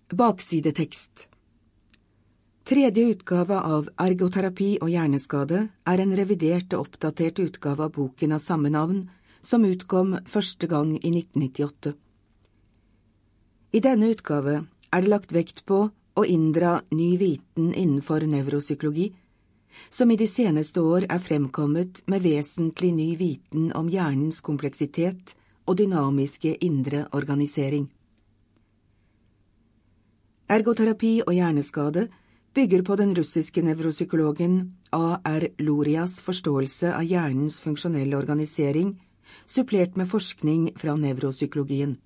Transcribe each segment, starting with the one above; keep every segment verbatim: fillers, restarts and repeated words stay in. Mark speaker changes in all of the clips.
Speaker 1: Baksidetekst. Tredje utgave av Ergoterapi og hjerneskade er en revidert og oppdatert utgave av boken av samme navn, som utkom første gang i nitten nittiåtte. I denne utgave er det lagt vekt på å inndra ny viten innenfor nevropsykologi, som i de seneste år er fremkommet med vesentlig ny viten om hjernens kompleksitet og dynamiske indre organisering. Ergoterapi og hjerneskade bygger på den russiske nevropsykologen A R Lurias forståelse av hjernens funksjonelle organisering, supplert med forskning fra nevropsykologien.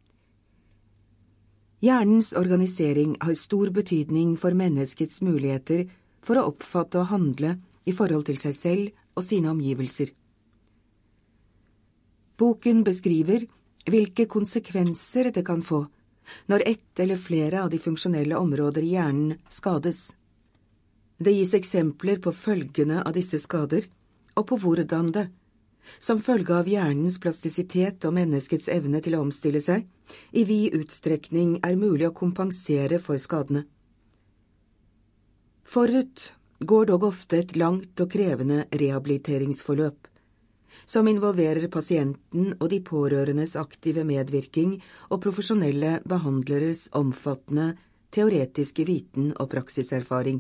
Speaker 1: Hjernens organisering har stor betydning for menneskets muligheter for å oppfatte og handle i forhold til seg selv og sine omgivelser. Boken beskriver hvilke konsekvenser det kan få når ett eller flere av de funksjonelle områder i hjernen skades. Det gis eksempler på følgene av disse skader, og på hvordan det, som følge av hjernens plastisitet og menneskets evne til å omstille seg, i vid utstrekning er mulig å kompensere for skadene. Forut går dog ofte et langt og krevende rehabiliteringsforløp, som involverer pasienten og de pårørendes aktive medvirking og profesjonelle behandleres omfattende teoretiske viten og praksiserfaring.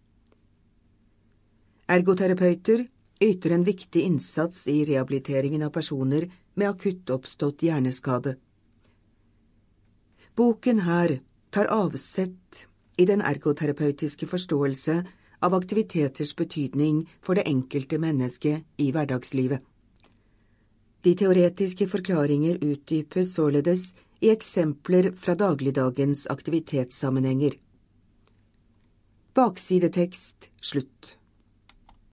Speaker 1: Ergoterapeuter yter en viktig innsats i rehabiliteringen av personer med akutt oppstått hjerneskade. Boken her tar avsett i den ergoterapeutiske forståelse av aktiviteters betydning for det enkelte mennesket i hverdagslivet. De teoretiske forklaringer utdypes således i eksempler fra dagligdagens aktivitetssammenhenger. Baksidetekst slutt.